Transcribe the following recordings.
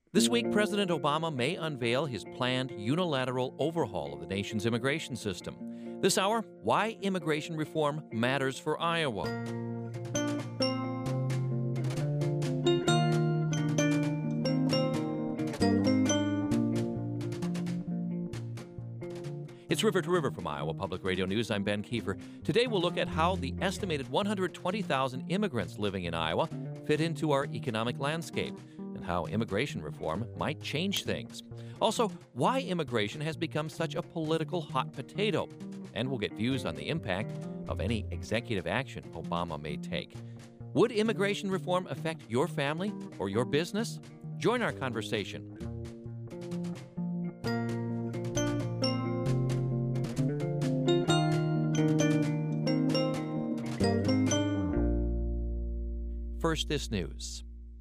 This week, President Obama may unveil his planned unilateral overhaul of the nation's immigration system. This hour, why immigration reform matters for Iowa. It's River to River from Iowa Public Radio News. I'm Ben Kiefer. Today we'll look at how the estimated 120,000 immigrants living in Iowa fit into our economic landscape and how immigration reform might change things. Also, why immigration has become such a political hot potato. And we'll get views on the impact of any executive action Obama may take. Would immigration reform affect your family or your business? Join our conversation. First, this news.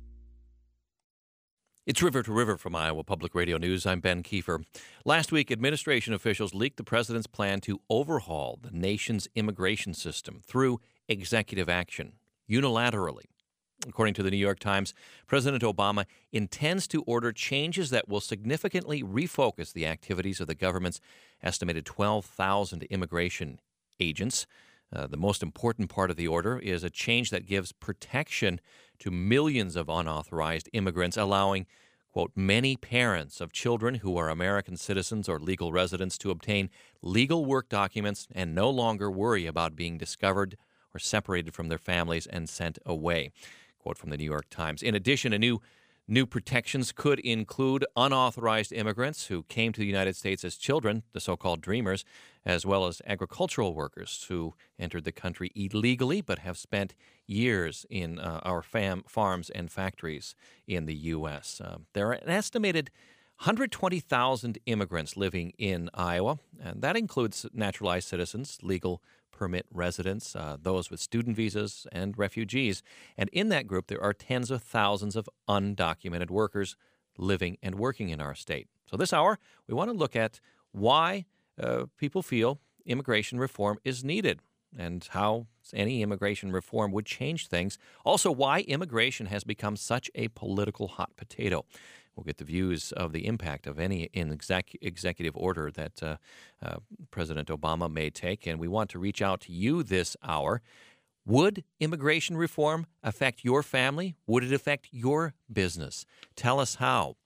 It's River to River from Iowa Public Radio News. I'm Ben Kiefer. Last week, administration officials leaked the president's plan to overhaul the nation's immigration system through executive action, unilaterally. According to the New York Times, President Obama intends to order changes that will significantly refocus the activities of the government's estimated 12,000 immigration agents. The most important part of the order is a change that gives protection to millions of unauthorized immigrants, allowing, quote, many parents of children who are American citizens or legal residents to obtain legal work documents and no longer worry about being discovered or separated from their families and sent away. Quote from the New York Times. In addition, New protections could include unauthorized immigrants who came to the United States as children, the so-called dreamers, as well as agricultural workers who entered the country illegally but have spent years in our farms and factories in the U.S. There are an estimated 120,000 immigrants living in Iowa, and that includes naturalized citizens, legal permit residents, those with student visas, and refugees. And in that group, there are tens of thousands of undocumented workers living and working in our state. So this hour, we want to look at why people feel immigration reform is needed and how any immigration reform would change things. Also, why immigration has become such a political hot potato. We'll get the views of the impact of any executive order that President Obama may take, and we want to reach out to you this hour. Would immigration reform affect your family? Would it affect your business? Tell us how.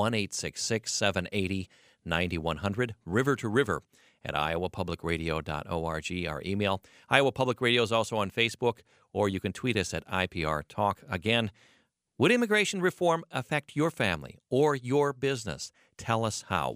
1-866-780-9100, River to River at iowapublicradio.org, our email. Iowa Public Radio is also on Facebook, or you can tweet us at IPR Talk. Again, would immigration reform affect your family or your business? Tell us how.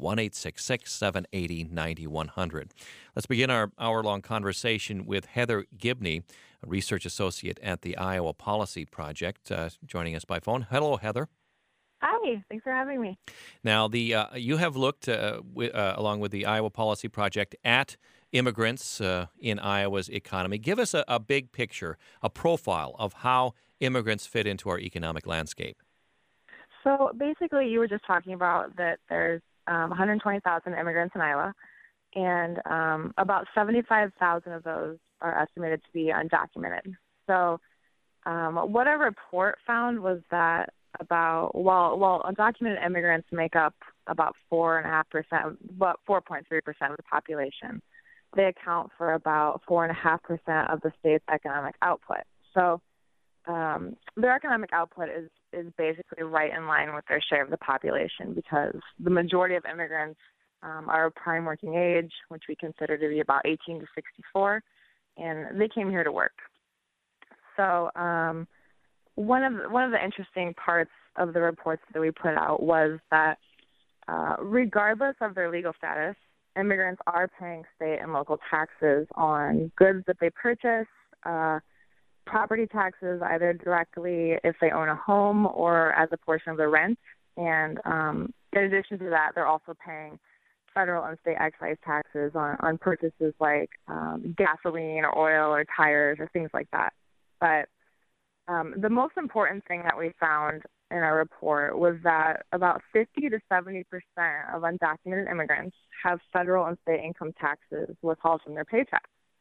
1-866-780-9100. Let's begin our hour-long conversation with Heather Gibney, a research associate at the Iowa Policy Project, joining us by phone. Hello, Heather. Hi, thanks for having me. Now, you have looked, along with the Iowa Policy Project, at immigrants in Iowa's economy. Give us a big picture, a profile of how immigrants fit into our economic landscape. So basically, you were just talking about that there's 120,000 immigrants in Iowa, and about 75,000 of those are estimated to be undocumented. So what our report found was that while undocumented immigrants make up about 4.5%, about 4.3% of the population, they account for about 4.5% of the state's economic output. So their economic output is basically right in line with their share of the population because the majority of immigrants are of prime working age, which we consider to be about 18 to 64, and they came here to work. So one of the interesting parts of the reports that we put out was that regardless of their legal status, immigrants are paying state and local taxes on goods that they purchase, property taxes either directly if they own a home or as a portion of the rent. And in addition to that, they're also paying federal and state excise taxes on purchases like gasoline or oil or tires or things like that. But the most important thing that we found in our report was that about 50 to 70% of undocumented immigrants have federal and state income taxes withheld from their paychecks.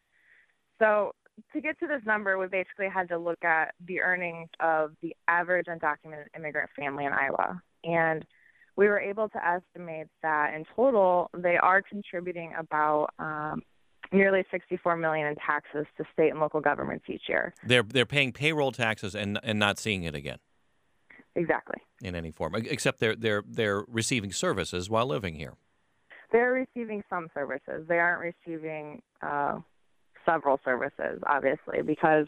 So to get to this number, we basically had to look at the earnings of the average undocumented immigrant family in Iowa. And we were able to estimate that in total, they are contributing about nearly $64 million in taxes to state and local governments each year. They're paying payroll taxes and not seeing it again. Exactly. In any form, except they're receiving services while living here. They're receiving some services. They aren't receiving several services, obviously, because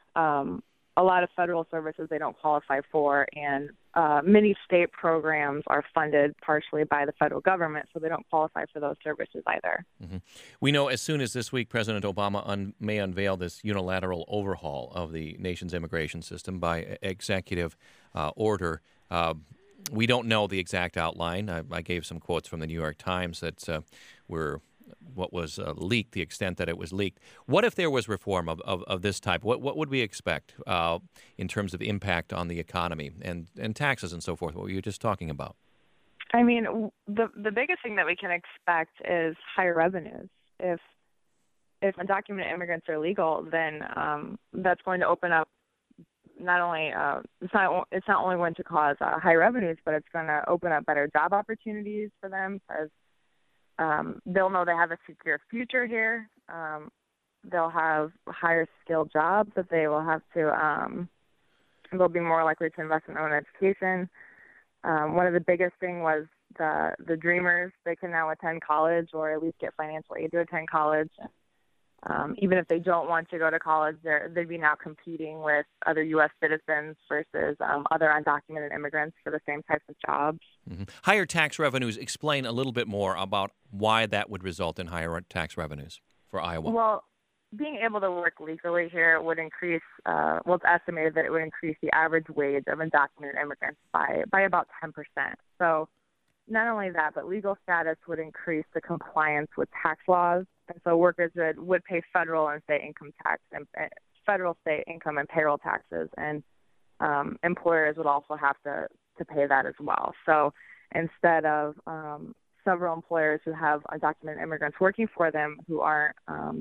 a lot of federal services they don't qualify for, and many state programs are funded partially by the federal government, so they don't qualify for those services either. Mm-hmm. We know as soon as this week President Obama may unveil this unilateral overhaul of the nation's immigration system by executive order. We don't know the exact outline. I gave some quotes from the New York Times that were what was leaked, the extent that it was leaked. What if there was reform of this type? What would we expect in terms of impact on the economy and taxes and so forth, what were you just talking about? I mean, the biggest thing that we can expect is higher revenues. If undocumented immigrants are legal, then that's going to open up not only it's not only going to cause high revenues, but it's going to open up better job opportunities for them because they'll know they have a secure future here. They'll have higher skilled jobs that they will have to. They'll be more likely to invest in their own education. One of the biggest thing was the Dreamers. They can now attend college or at least get financial aid to attend college. Even if they don't want to go to college, they'd be now competing with other U.S. citizens versus other undocumented immigrants for the same types of jobs. Mm-hmm. Higher tax revenues. Explain a little bit more about why that would result in higher tax revenues for Iowa. Well, being able to work legally here would increase, it's estimated that it would increase the average wage of undocumented immigrants by about 10%. So not only that, but legal status would increase the compliance with tax laws. And so workers would pay federal and state income tax and federal, state income and payroll taxes. And employers would also have to pay that as well. So instead of several employers who have undocumented immigrants working for them who aren't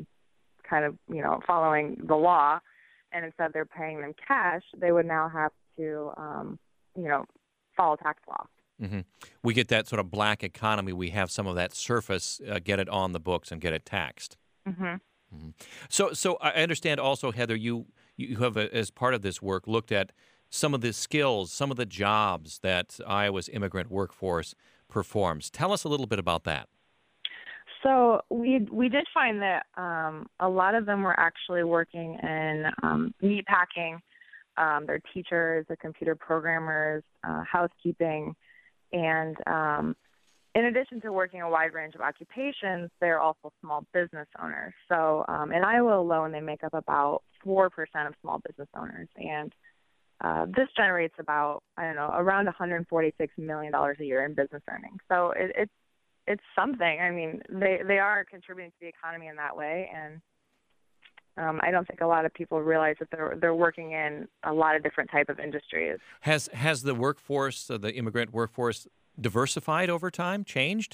following the law, and instead they're paying them cash, they would now have to, follow tax law. Mm-hmm. We get that sort of black economy. We have some of that surface, get it on the books and get it taxed. Mm-hmm. Mm-hmm. So I understand also, Heather, you have, as part of this work, looked at some of the skills, some of the jobs that Iowa's immigrant workforce performs. Tell us a little bit about that. So we did find that a lot of them were actually working in meat packing. They're teachers, they're computer programmers, housekeeping, and in addition to working a wide range of occupations, they're also small business owners. So in Iowa alone, they make up about 4% of small business owners, and this generates about, around $146 million a year in business earnings. So it's something. I mean, they are contributing to the economy in that way, and I don't think a lot of people realize that they're working in a lot of different type of industries. Has the workforce, the immigrant workforce, diversified over time, changed?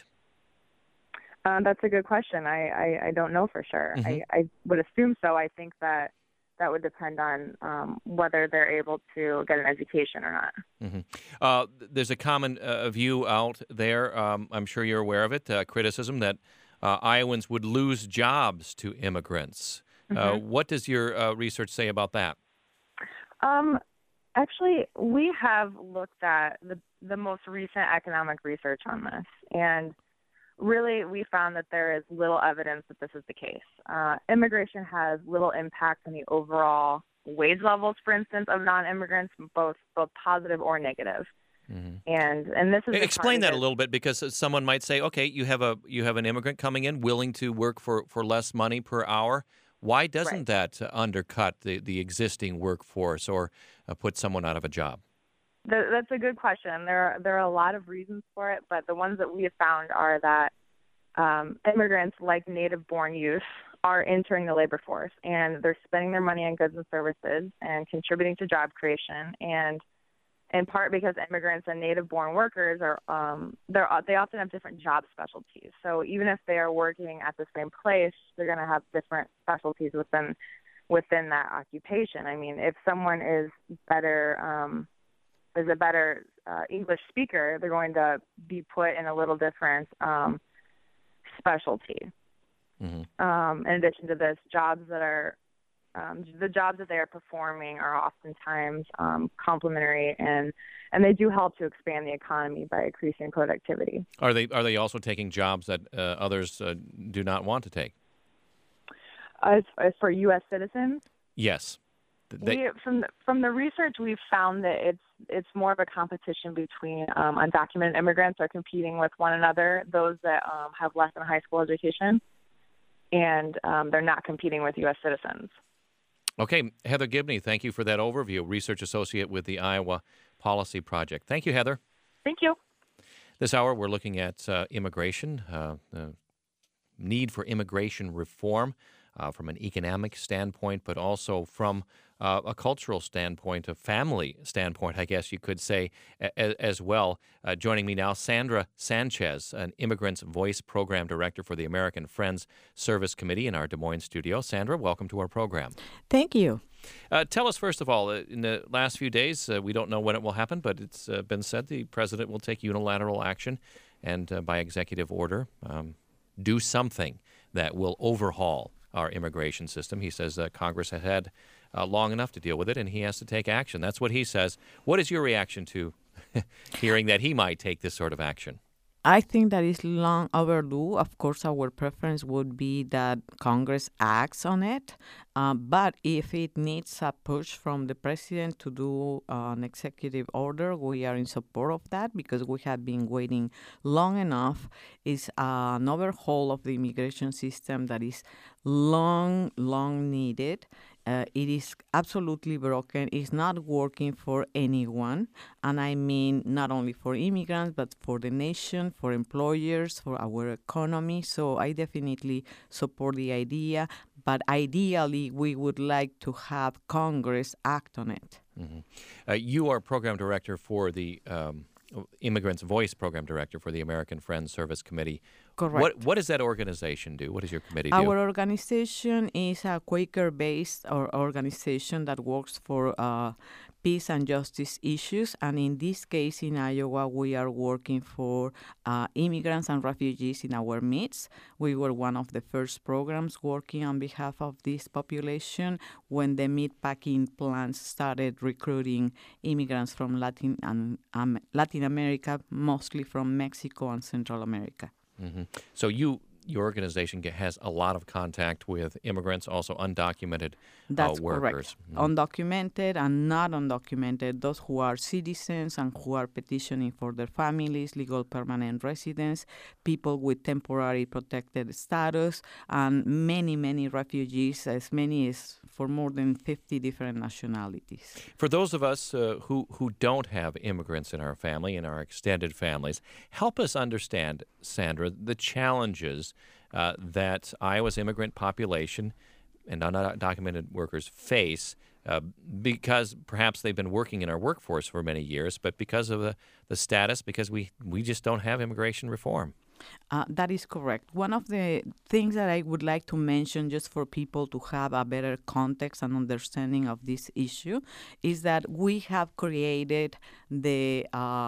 That's a good question. I don't know for sure. Mm-hmm. I would assume so. I think that would depend on whether they're able to get an education or not. Mm-hmm. There's a common view out there, I'm sure you're aware of it, criticism that Iowans would lose jobs to immigrants. Mm-hmm. What does your research say about that? Actually, we have looked at the most recent economic research on this, and really we found that there is little evidence that this is the case. Immigration has little impact on the overall wage levels, for instance, of non-immigrants, both positive or negative. Mm-hmm. And this is explain that a little bit, because someone might say, okay, you have an immigrant coming in willing to work for less money per hour. Why doesn't that undercut the existing workforce or put someone out of a job? That's a good question. There are a lot of reasons for it, but the ones that we have found are that immigrants, like native-born youth, are entering the labor force, and they're spending their money on goods and services and contributing to job creation. And in part because immigrants and native-born workers they often have different job specialties. So even if they are working at the same place, they're going to have different specialties within that occupation. I mean, if someone is better there's a better English speaker, they're going to be put in a little different specialty. Mm-hmm. In addition to this, jobs that are the jobs that they are performing are oftentimes complementary, and they do help to expand the economy by increasing productivity. Are they also taking jobs that others do not want to take? As for U.S. citizens? Yes. From the research, we've found that it's more of a competition between undocumented immigrants are competing with one another, those that have less than a high school education, and they're not competing with U.S. citizens. Okay, Heather Gibney, thank you for that overview, Research Associate with the Iowa Policy Project. Thank you, Heather. Thank you. This hour, we're looking at immigration, the need for immigration reform from an economic standpoint, but also from a cultural standpoint, a family standpoint, I guess you could say, as well. Joining me now, Sandra Sanchez, an Immigrants Voice Program Director for the American Friends Service Committee in our Des Moines studio. Sandra, welcome to our program. Thank you. Tell us, first of all, in the last few days, we don't know when it will happen, but it's been said the president will take unilateral action and by executive order do something that will overhaul our immigration system. He says Congress has had long enough to deal with it, and he has to take action. That's what he says. What is your reaction to hearing that he might take this sort of action? I think that is long overdue. Of course, our preference would be that Congress acts on it. But if it needs a push from the president to do an executive order, we are in support of that because we have been waiting long enough. It's an overhaul of the immigration system that is long needed. It is absolutely broken. It's not working for anyone. And I mean not only for immigrants, but for the nation, for employers, for our economy. So I definitely support the idea. But ideally, we would like to have Congress act on it. Mm-hmm. You are program director for the Immigrants Voice Program Director for the American Friends Service Committee. Correct. What does that organization do? What does your committee do? Our organization is a Quaker-based organization that works for peace and justice issues. And in this case, in Iowa, we are working for immigrants and refugees in our midst. We were one of the first programs working on behalf of this population when the meatpacking plants started recruiting immigrants from Latin America, mostly from Mexico and Central America. Mm-hmm. So your organization has a lot of contact with immigrants, also undocumented That's workers. Correct. Mm-hmm. Undocumented and not undocumented, those who are citizens and who are petitioning for their families, legal permanent residents, people with temporary protected status, and many refugees, as many as for more than 50 different nationalities. For those of us who don't have immigrants in our family, in our extended families, help us understand, Sandra, the challenges that Iowa's immigrant population and undocumented workers face because perhaps they've been working in our workforce for many years, but because of the status, because we just don't have immigration reform. That is correct. One of the things that I would like to mention just for people to have a better context and understanding of this issue is that we have created the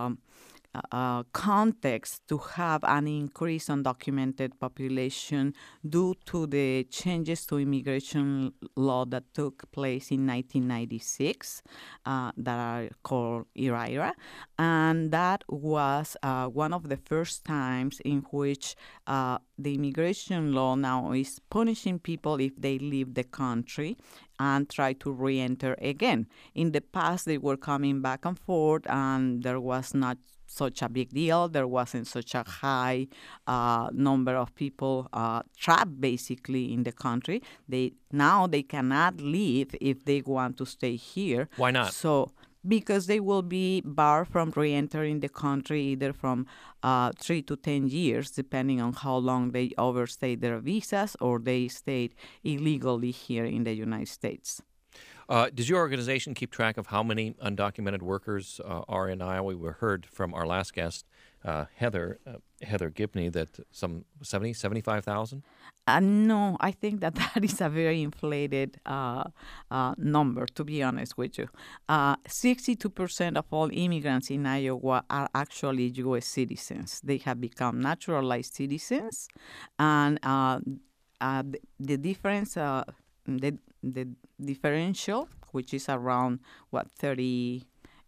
context to have an increase in undocumented population due to the changes to immigration law that took place in 1996 that are called IRA. And that was one of the first times in which the immigration law now is punishing people if they leave the country and try to re-enter again. In the past, they were coming back and forth, and there was not such a big deal. There wasn't such a high number of people trapped basically in the country. Now they cannot leave if they want to stay here. Why not? So because they will be barred from re-entering the country either from 3 to 10 years, depending on how long they overstay their visas or they stayed illegally here in the United States. Does your organization keep track of how many undocumented workers are in Iowa? We heard from our last guest Heather Gibney, that some 75,000? No, I think that that is a very inflated number, to be honest with you. 62% of all immigrants in Iowa are actually U.S. citizens. They have become naturalized citizens, and the difference, the differential, which is around 38%,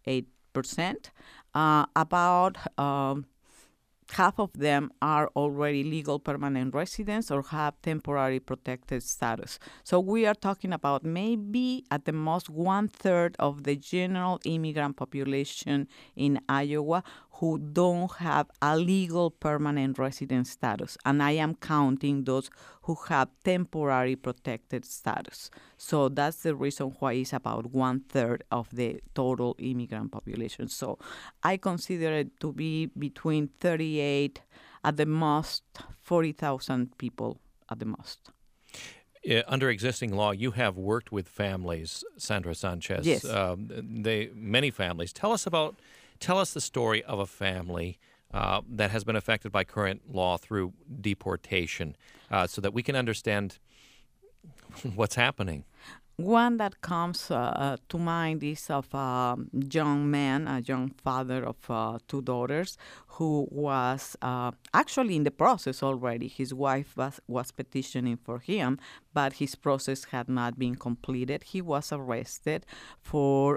about half of them are already legal permanent residents or have temporary protected status. So we are talking about maybe at the most 1/3 of the general immigrant population in Iowa who don't have a legal permanent resident status. And I am counting those who have temporary protected status. So that's the reason why it's about 1/3 of the total immigrant population. So I consider it to be between 38, at the most, 40,000 people at the most. Under existing law, you have worked with families, Sandra Sanchez. Yes. Many families. Tell us the story of a family that has been affected by current law through deportation, so that we can understand what's happening. One that comes to mind is of a young man, a young father of 2 daughters, who was actually in the process already. His wife was petitioning for him, but his process had not been completed. He was arrested for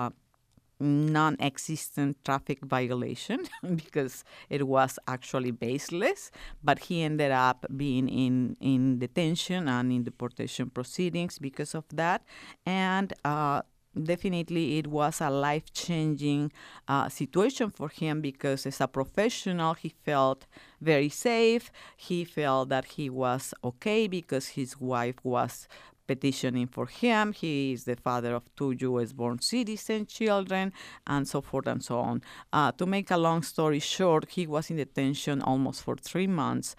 non-existent traffic violation because it was actually baseless, but he ended up being in detention and in deportation proceedings because of that. And definitely it was a life-changing situation for him because as a professional, he felt very safe. He felt that he was okay because his wife was petitioning for him. He is the father of 2 U.S.-born citizen children, and so forth and so on. To make a long story short, he was in detention almost for 3 months.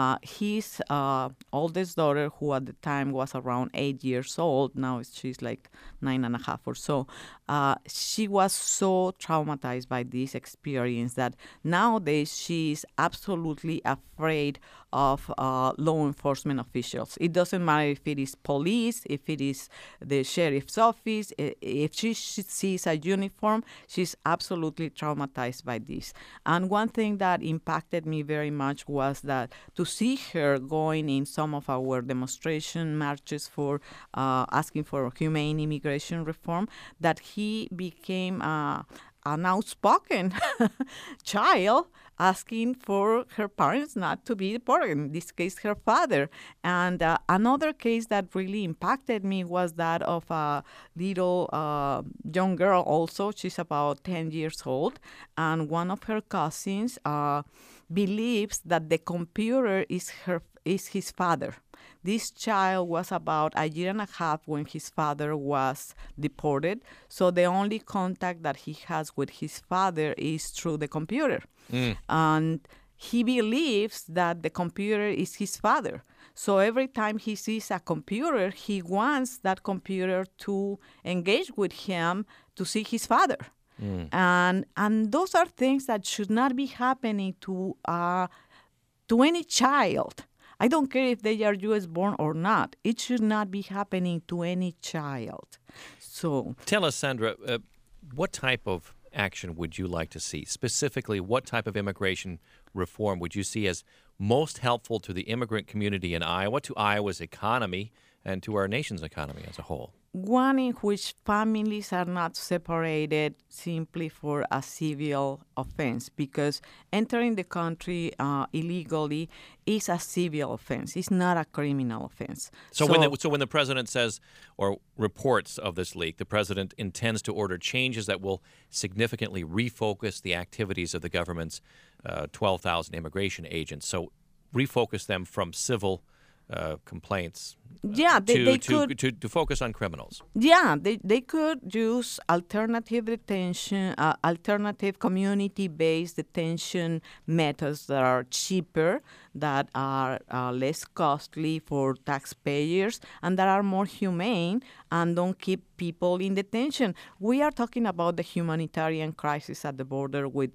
His oldest daughter, who at the time was around 8 years old, now she's like 9.5 or so, she was so traumatized by this experience that nowadays she is absolutely afraid of law enforcement officials. It doesn't matter if it is police, if it is the sheriff's office, if she sees a uniform, she's absolutely traumatized by this. And one thing that impacted me very much was that to see her going in some of our demonstration marches for asking for humane immigration reform, that he became an outspoken child asking for her parents not to be deported, in this case, her father. And another case that really impacted me was that of a little young girl also. She's about 10 years old, and one of her cousins believes that the computer is his father. This child was about 1.5 years when his father was deported, so the only contact that he has with his father is through the computer. And he believes that the computer is his father. So every time he sees a computer, he wants that computer to engage with him to see his father. And those are things that should not be happening to any child. I don't care if they are U.S. born or not. It should not be happening to any child. So tell us, Sandra, what type of action would you like to see? Specifically, what type of immigration reform would you see as most helpful to the immigrant community in Iowa, to Iowa's economy, and to our nation's economy as a whole? One in which families are not separated simply for a civil offense, because entering the country illegally is a civil offense. It's not a criminal offense. So when the president says or reports of this leak, the president intends to order changes that will significantly refocus the activities of the government's 12,000 immigration agents. So refocus them from civil complaints to focus on criminals. Yeah, they could use alternative detention, alternative community-based detention methods that are cheaper, that are less costly for taxpayers, and that are more humane and don't keep people in detention. We are talking about the humanitarian crisis at the border with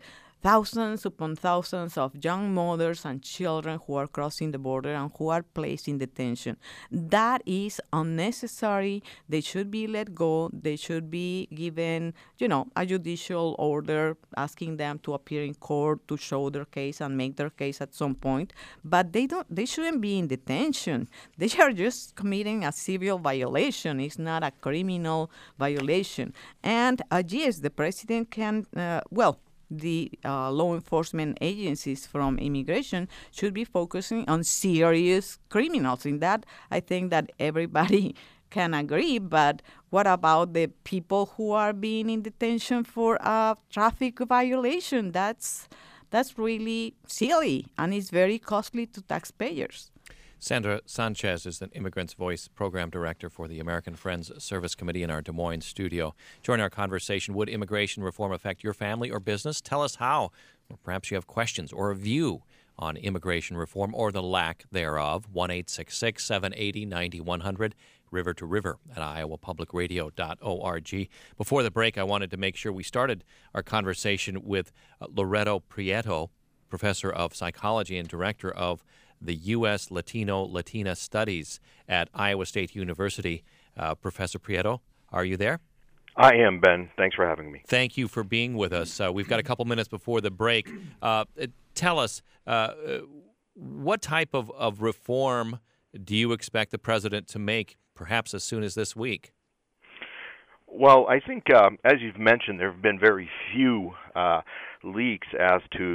thousands upon thousands of young mothers and children who are crossing the border and who are placed in detention. That is unnecessary. They should be let go. They should be given, a judicial order asking them to appear in court to show their case and make their case at some point. But they shouldn't be in detention. They are just committing a civil violation. It's not a criminal violation. And yes, the president can, the law enforcement agencies from immigration should be focusing on serious criminals. In that, I think that everybody can agree. But what about the people who are being in detention for a traffic violation? That's really silly, and it's very costly to taxpayers. Sandra Sanchez is an Immigrants' Voice Program Director for the American Friends Service Committee in our Des Moines studio. Join our conversation. Would immigration reform affect your family or business? Tell us how. Or perhaps you have questions or a view on immigration reform or the lack thereof. 1-866-780-9100, River to River at iowapublicradio.org. Before the break, I wanted to make sure we started our conversation with Loreto Prieto, Professor of Psychology and Director of the U.S. Latina Studies at Iowa State University. Professor Prieto, are you there? I am, Ben. Thanks for having me. Thank you for being with us. We've got a couple minutes before the break. Tell us, what type of reform do you expect the president to make, perhaps as soon as this week? Well, I think, as you've mentioned, there have been very few leaks as to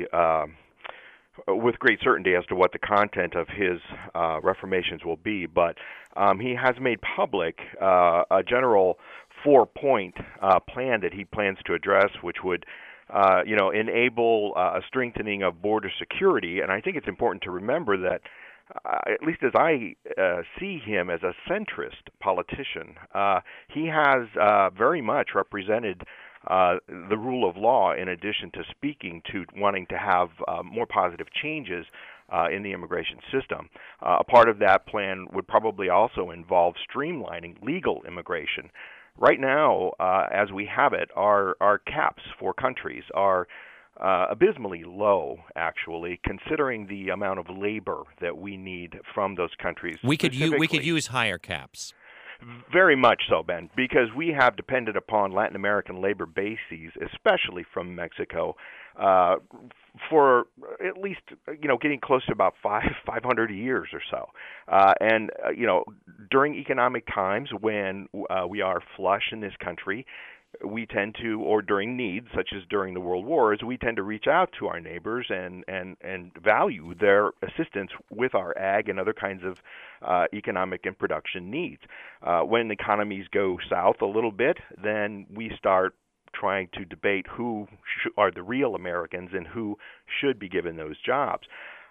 with great certainty as to what the content of his reformations will be, but he has made public a general 4-point plan that he plans to address, which would enable a strengthening of border security. And I think it's important to remember that, at least as I see him as a centrist politician, he has very much represented the rule of law, in addition to speaking to wanting to have more positive changes in the immigration system. A part of that plan would probably also involve streamlining legal immigration. Right now, as we have it, our caps for countries are abysmally low, actually, considering the amount of labor that we need from those countries. We could use higher caps. Very much so, Ben, because we have depended upon Latin American labor bases, especially from Mexico, for at least, getting close to about 500 years or so. During economic times when we are flush in this country, we tend to, or during needs, such as during the World Wars, we tend to reach out to our neighbors and value their assistance with our ag and other kinds of economic and production needs. When economies go south a little bit, then we start trying to debate who are the real Americans and who should be given those jobs.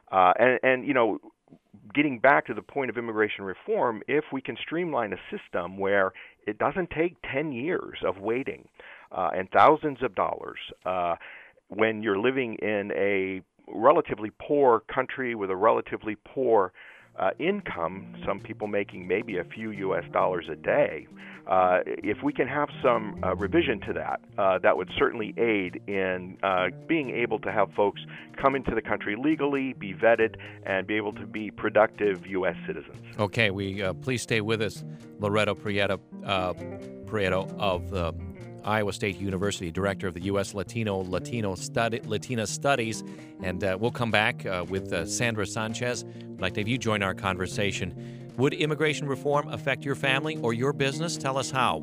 Getting back to the point of immigration reform, if we can streamline a system where it doesn't take 10 years of waiting and thousands of dollars when you're living in a relatively poor country with a relatively poor income, some people making maybe a few U.S. dollars a day, if we can have some revision to that, that would certainly aid in being able to have folks come into the country legally, be vetted, and be able to be productive U.S. citizens. Okay, please stay with us. Loreto Prieto of the Iowa State University, Director of the U.S. Latina Studies. And we'll come back with Sandra Sanchez. I'd like to have you join our conversation. Would immigration reform affect your family or your business? Tell us how.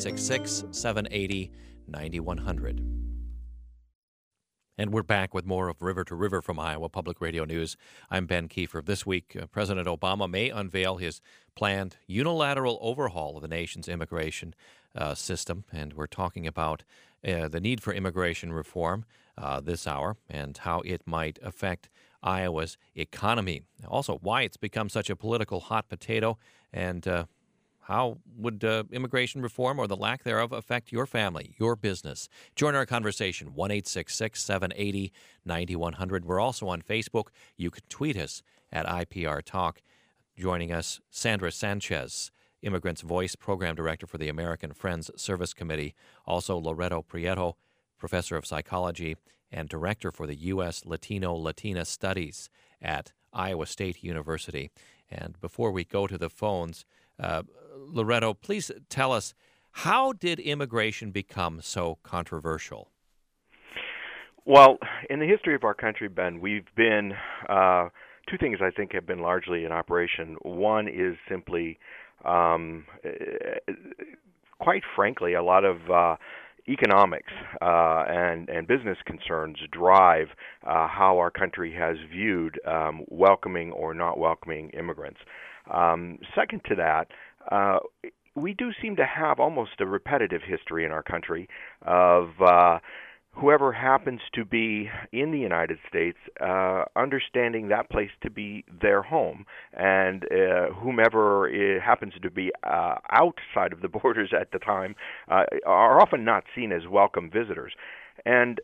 1-866-780-9100. And we're back with more of River to River from Iowa Public Radio News. I'm Ben Kiefer. This week, President Obama may unveil his planned unilateral overhaul of the nation's immigration system, and we're talking about the need for immigration reform this hour and how it might affect Iowa's economy. Also, why it's become such a political hot potato, and how would immigration reform or the lack thereof affect your family, your business? Join our conversation, 1-866-780-9100. We're also on Facebook. You can tweet us at IPR Talk. Joining us, Sandra Sanchez, Immigrants' Voice Program Director for the American Friends Service Committee. Also, Loreto Prieto, Professor of Psychology and Director for the U.S. Latino-Latina Studies at Iowa State University. And before we go to the phones, Loretto, please tell us, how did immigration become so controversial? Well, in the history of our country, Ben, we've been two things I think have been largely in operation. One is simply, quite frankly, a lot of economics and business concerns drive how our country has viewed welcoming or not welcoming immigrants. Second to that, we do seem to have almost a repetitive history in our country of whoever happens to be in the United States understanding that place to be their home, and whomever happens to be outside of the borders at the time are often not seen as welcome visitors. And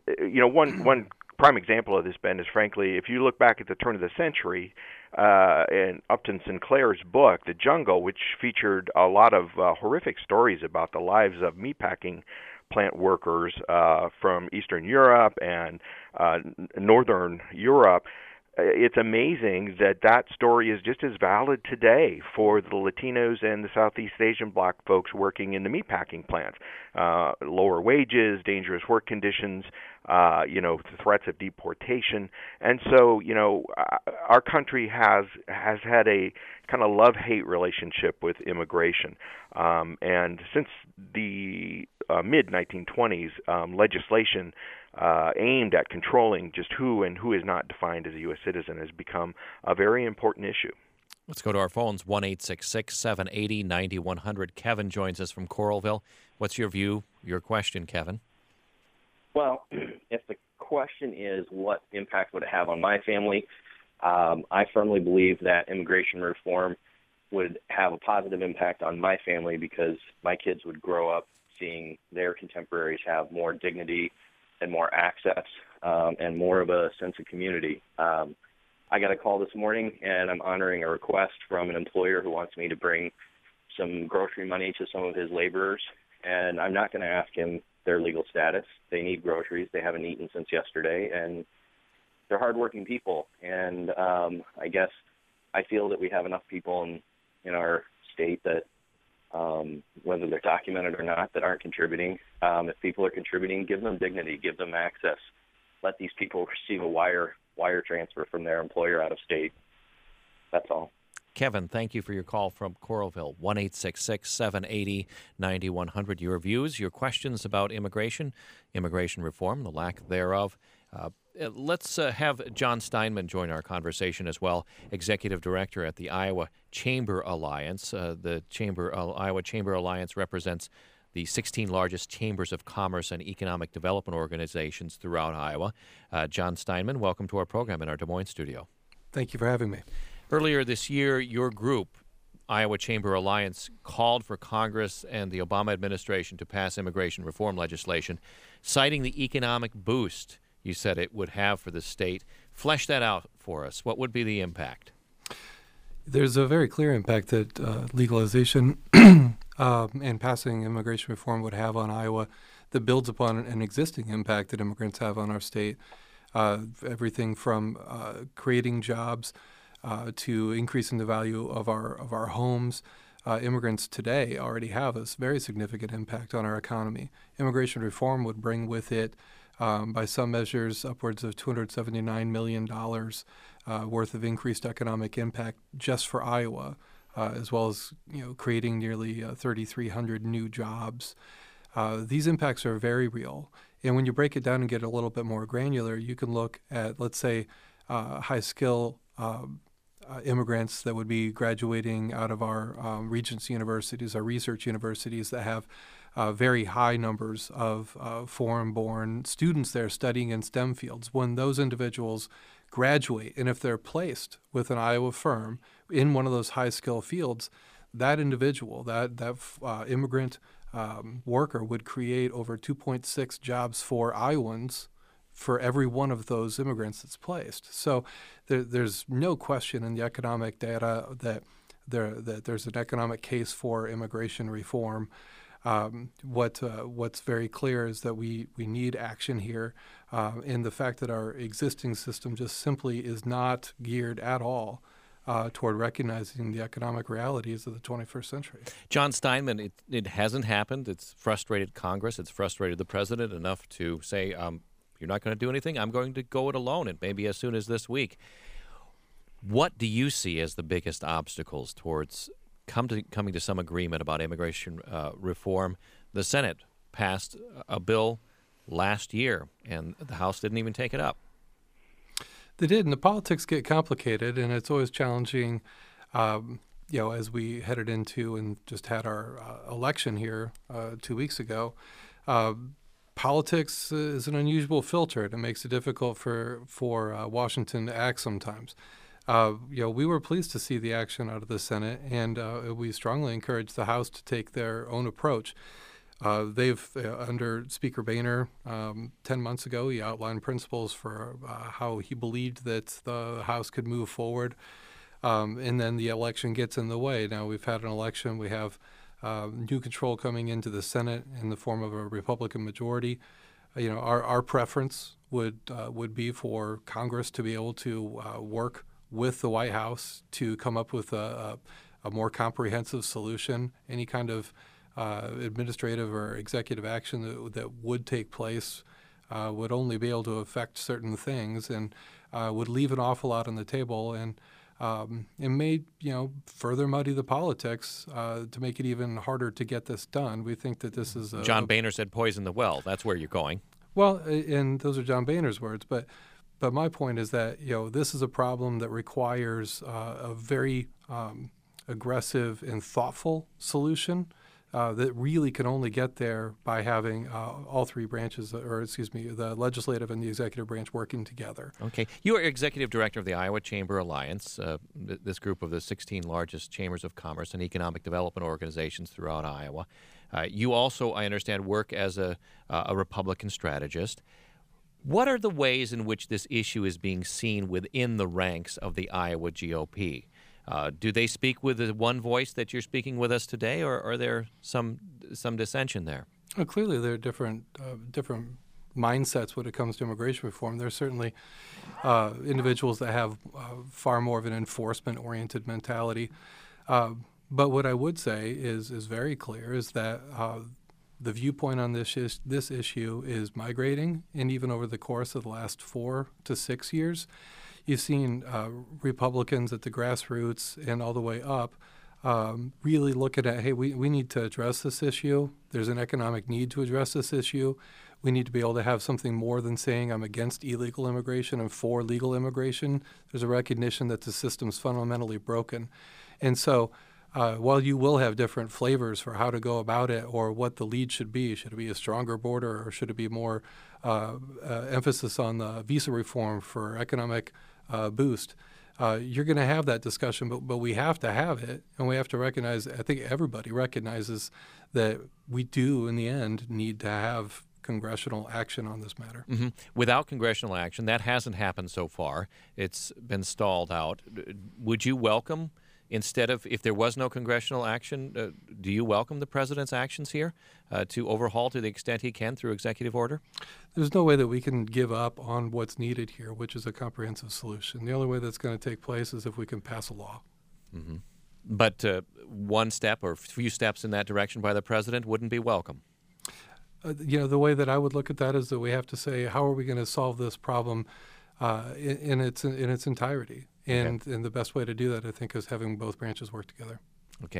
one prime example of this, Ben, is frankly, if you look back at the turn of the century, in Upton Sinclair's book, The Jungle, which featured a lot of horrific stories about the lives of meatpacking plant workers from Eastern Europe and Northern Europe, it's amazing that story is just as valid today for the Latinos and the Southeast Asian Black folks working in the meatpacking plants. Lower wages, dangerous work conditions, threats of deportation. And so, our country has had a kind of love-hate relationship with immigration. And since the mid-1920s, legislation aimed at controlling just who and who is not defined as a U.S. citizen has become a very important issue. Let's go to our phones, 1-866-780-9100. Kevin joins us from Coralville. What's your view, your question, Kevin? Well, if the question is what impact would it have on my family, I firmly believe that immigration reform would have a positive impact on my family because my kids would grow up seeing their contemporaries have more dignity and more access and more of a sense of community. I got a call this morning, and I'm honoring a request from an employer who wants me to bring some grocery money to some of his laborers, and I'm not going to ask him their legal status. They need groceries. They haven't eaten since yesterday, and they're hardworking people. And I guess I feel that we have enough people in our state that whether they're documented or not, that aren't contributing. If people are contributing, give them dignity, give them access. Let these people receive a wire transfer from their employer out of state. That's all. Kevin, thank you for your call from Coralville, 1-866-780-9100. Your views, your questions about immigration reform, the lack thereof. Let's have John Steinman join our conversation as well, Executive Director at the Iowa Chamber Alliance. The Iowa Chamber Alliance represents the 16 largest chambers of commerce and economic development organizations throughout Iowa. John Steinman, welcome to our program in our Des Moines studio. Thank you for having me. Earlier this year, your group, Iowa Chamber Alliance, called for Congress and the Obama administration to pass immigration reform legislation, citing the economic boost you said it would have for the state. Flesh that out for us. What would be the impact? There's a very clear impact that legalization and passing immigration reform would have on Iowa that builds upon an existing impact that immigrants have on our state. Everything from creating jobs to increasing the value of our homes. Immigrants today already have a very significant impact on our economy. Immigration reform would bring with it, by some measures, upwards of $279 million worth of increased economic impact just for Iowa, as well as creating nearly 3,300 new jobs. These impacts are very real. And when you break it down and get a little bit more granular, you can look at, let's say, high-skill immigrants that would be graduating out of our Regents universities, our research universities that have very high numbers of foreign-born students there studying in STEM fields. When those individuals graduate, and if they're placed with an Iowa firm in one of those high-skill fields, that individual, that immigrant worker would create over 2.6 jobs for Iowans for every one of those immigrants that's placed. So there's no question in the economic data that there's an economic case for immigration reform. What's very clear is that we need action here, and the fact that our existing system just simply is not geared at all toward recognizing the economic realities of the 21st century. John Steinman, it hasn't happened. It's frustrated Congress. It's frustrated the president enough to say, you're not going to do anything. I'm going to go it alone, and maybe as soon as this week. What do you see as the biggest obstacles towards coming to some agreement about immigration reform? The Senate passed a bill last year, and the House didn't even take it up. They did, and the politics get complicated, and it's always challenging, as we headed into and just had our election here 2 weeks ago. Politics is an unusual filter, and it makes it difficult for Washington to act sometimes. We were pleased to see the action out of the Senate, and we strongly encourage the House to take their own approach. They've, under Speaker Boehner, 10 months ago, he outlined principles for how he believed that the House could move forward, and then the election gets in the way. Now we've had an election. We have new control coming into the Senate in the form of a Republican majority. Our preference would be for Congress to be able to work with the White House to come up with a more comprehensive solution. Any kind of administrative or executive action that would take place would only be able to affect certain things and would leave an awful lot on the table, and it may further muddy the politics to make it even harder to get this done. We think that this is John Boehner said poison the well. That's where you're going. Well, and those are John Boehner's words, but my point is that this is a problem that requires a very aggressive and thoughtful solution that really can only get there by having all three branches, the legislative and the executive branch working together. Okay. You are executive director of the Iowa Chamber Alliance, this group of the 16 largest chambers of commerce and economic development organizations throughout Iowa. You also, I understand, work as a Republican strategist. What are the ways in which this issue is being seen within the ranks of the Iowa GOP? Do they speak with the one voice that you're speaking with us today, or are there some dissension there? Well, clearly, there are different mindsets when it comes to immigration reform. There are certainly individuals that have far more of an enforcement-oriented mentality. But what I would say is very clear is that the viewpoint on this issue is migrating, and even over the course of the last 4 to 6 years, you've seen Republicans at the grassroots and all the way up really looking at, hey, we need to address this issue. There's an economic need to address this issue. We need to be able to have something more than saying I'm against illegal immigration and for legal immigration. There's a recognition that the system's fundamentally broken. And so while you will have different flavors for how to go about it or what the lead should it be a stronger border, or should it be more emphasis on the visa reform for economic boost? You're going to have that discussion, but we have to have it, and we have to recognize, I think everybody recognizes that we do, in the end, need to have congressional action on this matter. Mm-hmm. Without congressional action, that hasn't happened so far. It's been stalled out. Would you welcome, instead of, if there was no congressional action, do you welcome the president's actions here to overhaul to the extent he can through executive order? There's no way that we can give up on what's needed here, which is a comprehensive solution. The only way that's going to take place is if we can pass a law. Mm-hmm. But one step or few steps in that direction by the president wouldn't be welcome. The way that I would look at that is that we have to say, how are we going to solve this problem in its entirety? And the best way to do that, I think, is having both branches work together. Okay,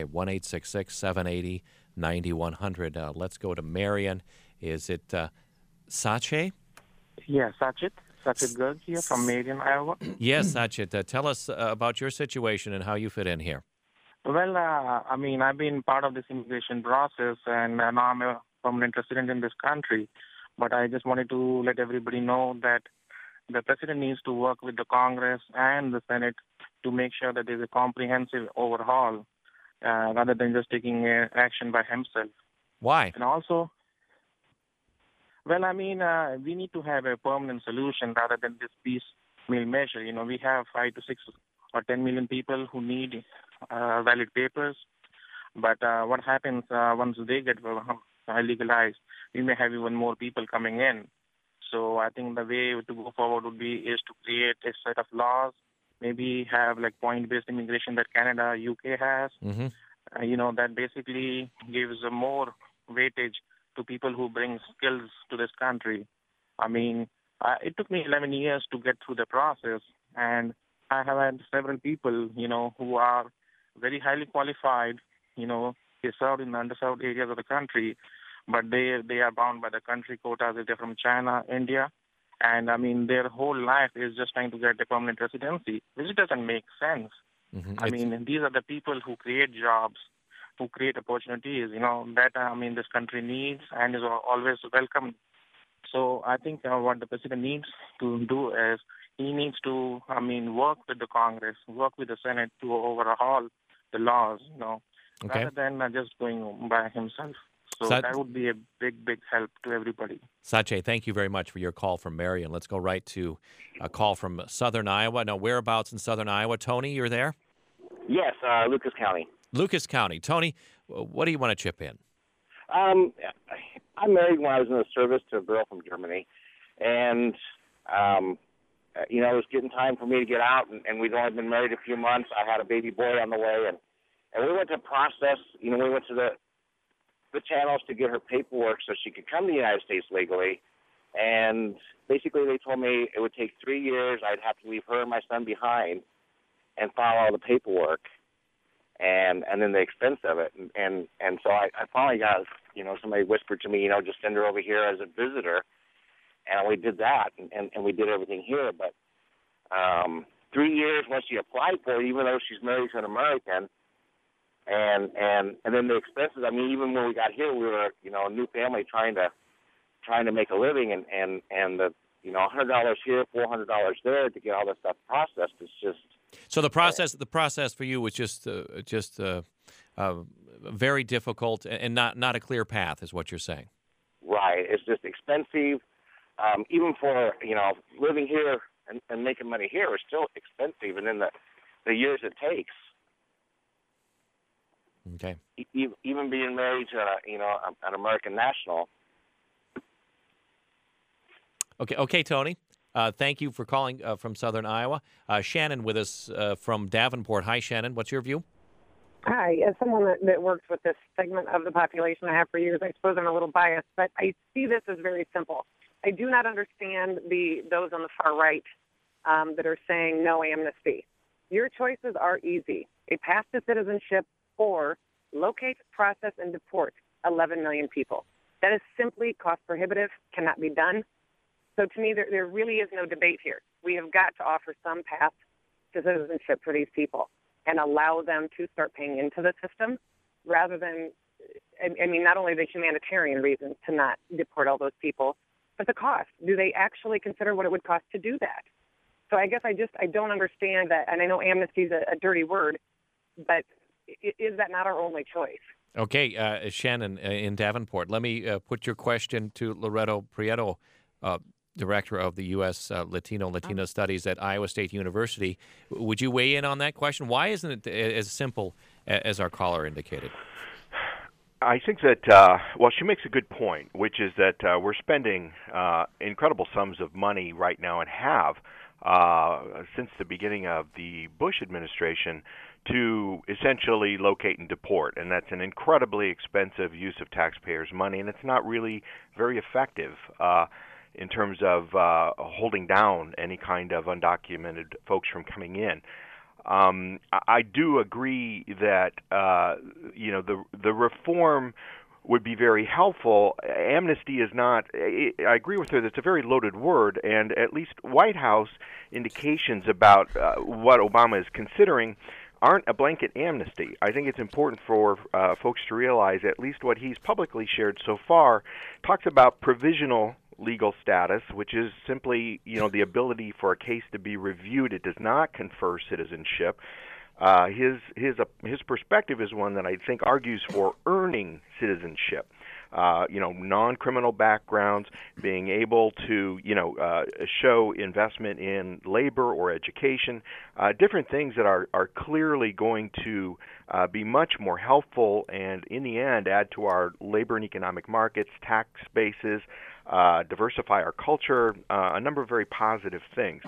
1-866-780-9100. Let's go to Marion. Is it Sache? Yeah, Sachit Garg here from Marion, Iowa. Yes, Sachit. Tell us about your situation and how you fit in here. Well, I've been part of this immigration process, and now I'm a permanent resident in this country. But I just wanted to let everybody know that the president needs to work with the Congress and the Senate to make sure that there's a comprehensive overhaul rather than just taking action by himself. Why? And also, we need to have a permanent solution rather than this piecemeal measure. We have 5 to 6 or 10 million people who need valid papers. But what happens once they get legalized? We may have even more people coming in. So I think the way to go forward would be is to create a set of laws, maybe have like point-based immigration that Canada, UK has, that basically gives a more weightage to people who bring skills to this country. I mean, it took me 11 years to get through the process, and I have had several people, who are very highly qualified, they served in the underserved areas of the country, but they are bound by the country quotas if they're from China, India, and I mean their whole life is just trying to get a permanent residency, which doesn't make sense. I mean, these are the people who create jobs, who create opportunities, that this country needs and is always welcome. So I think what the president needs to do is he needs to, work with the Congress, work with the Senate to overhaul the laws, rather than just going by himself. So that would be a big, big help to everybody. Satya, thank you very much for your call from Marion. Let's go right to a call from southern Iowa. Now, whereabouts in southern Iowa? Tony, you're there? Yes, Lucas County. Lucas County. Tony, what do you want to chip in? I married when I was in the service to a girl from Germany, and it was getting time for me to get out, and we'd only been married a few months. I had a baby boy on the way, and we went to process. We went to the channels to get her paperwork so she could come to the United States legally, and basically they told me it would take 3 years. I'd have to leave her and my son behind and file all the paperwork, and then the expense of it, and so I finally got, somebody whispered to me, just send her over here as a visitor, and we did that, and we did everything here. But 3 years once she applied for it, even though she's married to an American, and then the expenses. I mean, even when we got here, we were a new family trying to make a living, and the $100 here, $400 there to get all this stuff processed. It's just so the process for you was just very difficult and not a clear path, is what you're saying. Right. It's just expensive. Even for living here and making money here is still expensive, and then the years it takes. Okay. Even being married to an American national. Okay, Tony. Thank you for calling from southern Iowa. Shannon with us from Davenport. Hi, Shannon. What's your view? Hi. As someone that works with this segment of the population I have for years, I suppose I'm a little biased, but I see this as very simple. I do not understand those on the far right that are saying no amnesty. Your choices are easy. A path to citizenship or locate, process, and deport 11 million people. That is simply cost prohibitive, cannot be done. So to me, there really is no debate here. We have got to offer some path to citizenship for these people and allow them to start paying into the system rather than, not only the humanitarian reasons to not deport all those people, but the cost. Do they actually consider what it would cost to do that? So I guess I don't understand that, and I know amnesty is a dirty word, but is that not our only choice? Okay, Shannon in Davenport, let me put your question to Loreto Prieto, Director of the U.S. Latino Studies at Iowa State University. Would you weigh in on that question? Why isn't it as simple as our caller indicated? I think that, she makes a good point, which is that we're spending incredible sums of money right now and have since the beginning of the Bush administration to essentially locate and deport. And that's an incredibly expensive use of taxpayers' money, and it's not really very effective in terms of holding down any kind of undocumented folks from coming in. I do agree that the reform would be very helpful. Amnesty is not. I agree with her that it's a very loaded word, and at least White House indications about what Obama is considering aren't a blanket amnesty. I think it's important for folks to realize at least what he's publicly shared so far talks about provisional legal status, which is simply, the ability for a case to be reviewed. It does not confer citizenship. His perspective is one that I think argues for earning citizenship. non-criminal backgrounds, being able to, show investment in labor or education, different things that are clearly going to be much more helpful and, in the end, add to our labor and economic markets, tax bases, diversify our culture, a number of very positive things.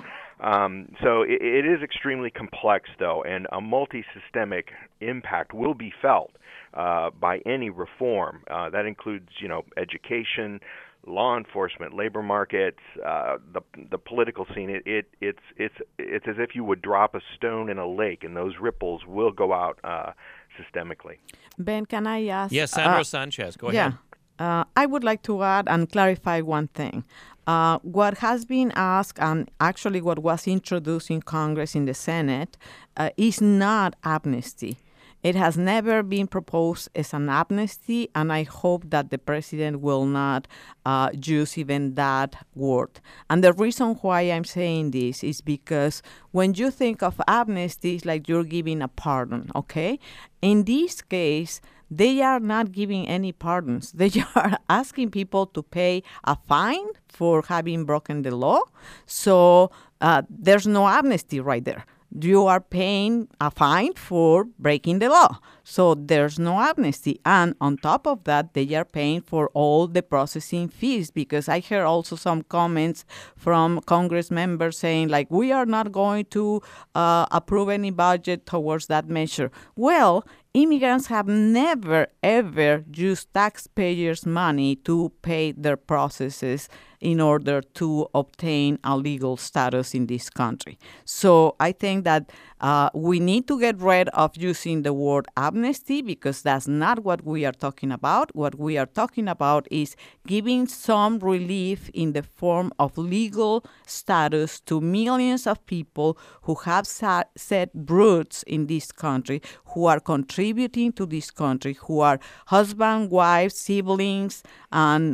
So it is extremely complex, though, and a multi-systemic impact will be felt by any reform. That includes, education, law enforcement, labor markets, the political scene. It's as if you would drop a stone in a lake, and those ripples will go out systemically. Ben, can I ask? Yes, Sandra Sanchez, go ahead. I would like to add and clarify one thing. What has been asked, and actually what was introduced in Congress in the Senate, is not amnesty. It has never been proposed as an amnesty, and I hope that the president will not use even that word. And the reason why I'm saying this is because when you think of amnesty, it's like you're giving a pardon, okay? In this case, they are not giving any pardons. They are asking people to pay a fine for having broken the law. So there's no amnesty right there. You are paying a fine for breaking the law. So there's no amnesty. And on top of that, they are paying for all the processing fees, because I heard also some comments from Congress members saying, like, we are not going to approve any budget towards that measure. Well, immigrants have never, ever used taxpayers' money to pay their processes in order to obtain a legal status in this country. So I think that we need to get rid of using the word amnesty, because that's not what we are talking about. What we are talking about is giving some relief in the form of legal status to millions of people who have set roots in this country, who are contributing to this country, who are husband, wives, siblings, and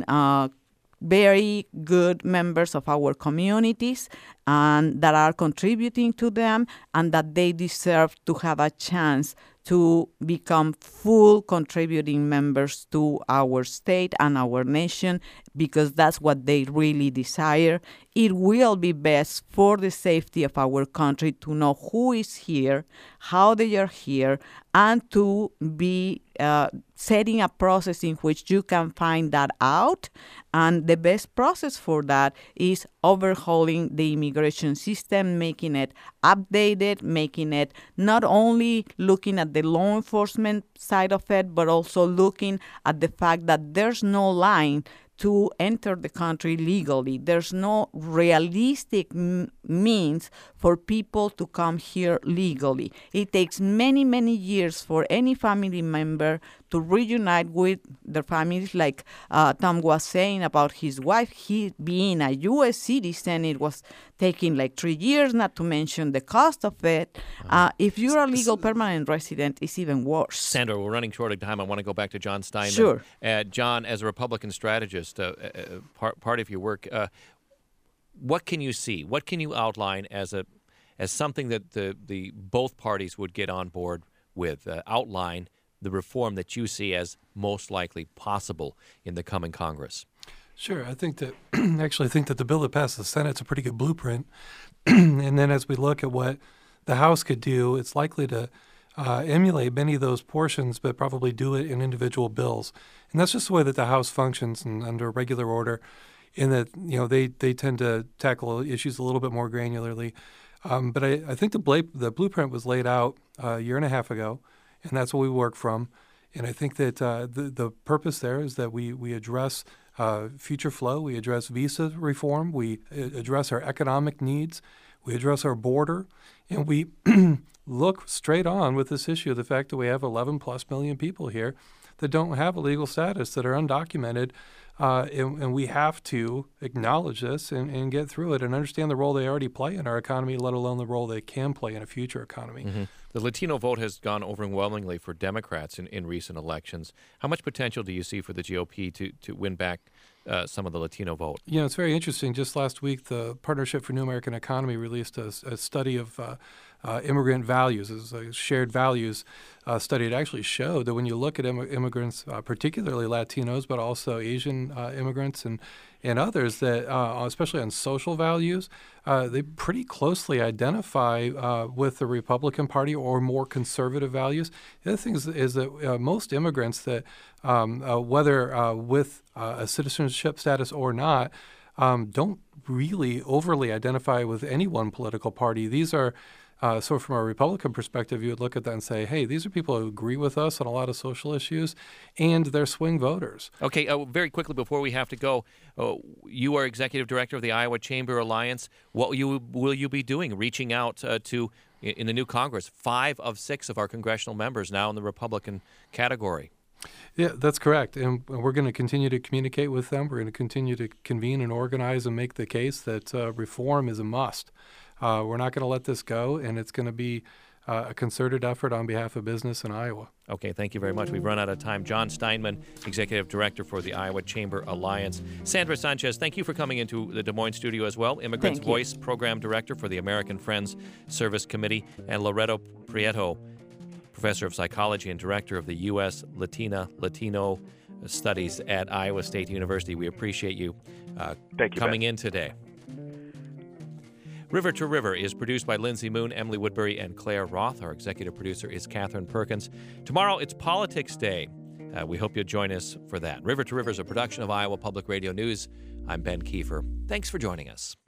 very good members of our communities, and that are contributing to them, and that they deserve to have a chance to become full contributing members to our state and our nation, because that's what they really desire. It will be best for the safety of our country to know who is here, how they are here, and to be setting a process in which you can find that out. And the best process for that is overhauling the immigration system, making it updated, making it not only looking at the law enforcement side of it, but also looking at the fact that there's no line to enter the country legally. There's no realistic means for people to come here legally. It takes many, many years for any family member to reunite with their families. Like Tom was saying about his wife, he being a U.S. citizen, it was taking like 3 years, not to mention the cost of it. If you're a legal permanent resident, it's even worse. Sandra, we're running short of time. I want to go back to John Steinman. Sure. John, as a Republican strategist, part of your work, what can you see? What can you outline as something that the both parties would get on board with? Outline the reform that you see as most likely possible in the coming Congress. Sure. I think that actually think that the bill that passed the Senate is a pretty good blueprint. And then as we look at what the House could do, it's likely to emulate many of those portions, but probably do it in individual bills. And that's just the way that the House functions and under regular order, in that they tend to tackle issues a little bit more granularly. But I think the blueprint was laid out a year and a half ago, and that's what we work from. And I think that the purpose there is that we address future flow, we address visa reform, we address our economic needs, we address our border, and we look straight on with this issue of the fact that we have 11 plus million people here that don't have a legal status, that are undocumented, and we have to acknowledge this and get through it and understand the role they already play in our economy, let alone the role they can play in a future economy. Mm-hmm. The Latino vote has gone overwhelmingly for Democrats in recent elections. How much potential do you see for the GOP to win back some of the Latino vote. You know, it's very interesting. Just last week, the Partnership for New American Economy released a study of immigrant values, as a shared values study. It actually showed that when you look at immigrants, particularly Latinos, but also Asian immigrants and others, that especially on social values, they pretty closely identify with the Republican Party or more conservative values. The other thing is that most immigrants that, whether with a citizenship status or not, don't really overly identify with any one political party. These are so from a Republican perspective, you would look at that and say, hey, these are people who agree with us on a lot of social issues, and they're swing voters. Okay, very quickly before we have to go, you are executive director of the Iowa Chamber Alliance. What will you be doing, reaching out to, in the new Congress, 5 of 6 of our congressional members now in the Republican category? Yeah, that's correct. And we're going to continue to communicate with them. We're going to continue to convene and organize and make the case that reform is a must. We're not going to let this go, and it's going to be a concerted effort on behalf of business in Iowa. Okay, thank you very much. We've run out of time. John Steinman, Executive Director for the Iowa Chamber Alliance. Sandra Sanchez, thank you for coming into the Des Moines studio as well. Immigrants Voice Program Director for the American Friends Service Committee. And Loreto Prieto, Professor of Psychology and Director of the U.S. Latino Studies at Iowa State University. We appreciate you, coming in today. River to River is produced by Lindsay Moon, Emily Woodbury, and Claire Roth. Our executive producer is Catherine Perkins. Tomorrow, it's Politics Day. We hope you'll join us for that. River to River is a production of Iowa Public Radio News. I'm Ben Kiefer. Thanks for joining us.